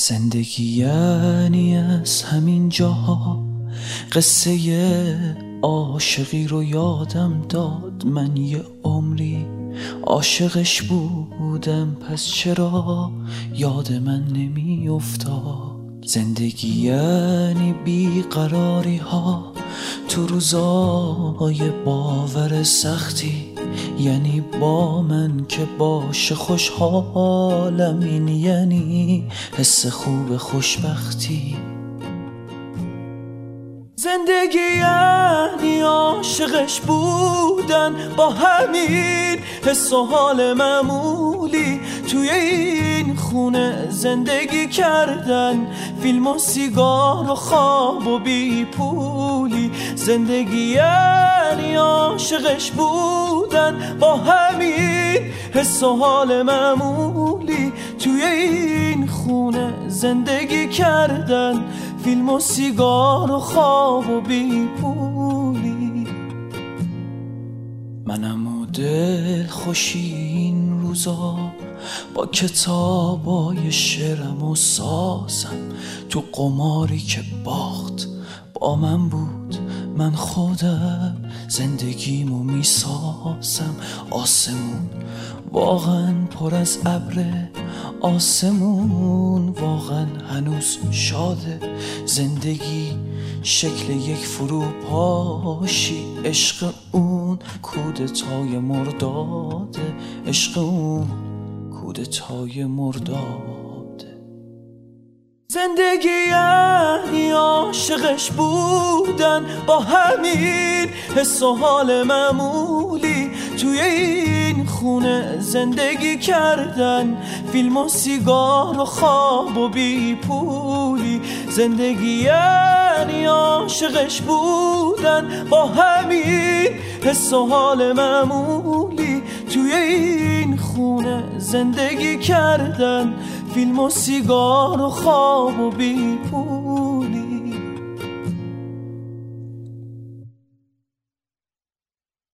زندگی یعنی از همین جاها قصه عاشقی رو یادم داد. من یه عمری عاشقش بودم، پس چرا یاد من نمی افتاد؟ زندگی یعنی بیقراری ها تو روزای باور سختی، یعنی با من که باشه خوشحالم، این یعنی حس خوب خوشبختی. زندگی یعنی عاشقش بودن با همین حس و حال معمولی، توی این خونه زندگی کردن، فیلم و سیگار و خواب و بی پولی. زندگی یعنی عاشقش بودن با همین حس و حال معمولی، توی این خونه زندگی کردن، فیلم و سیگار و خواب و بی پولی. منم و دل خوشی این روزا با کتابای شعرم و سازم، تو قماری که باخت با من بود، من خودم زندگیمو میسازم. آسمون واقعا پر از ابره، آسمون واقعا هنوز شاده. زندگی شکل یک فروپاشی، عشق اون کودتای مرداده، عشق اون کودتای مرداده. زندگی یعنی عاشقش بودن با همین حس و حال معمولی، توی این خونه زندگی کردن، فیلم و سیگار و خواب و بی پولی. زندگی یعنی عاشقش بودن با همین حس و حال معمولی، توی این خونه زندگی کردن، فیلم و سیگار و خواب و بی پولی.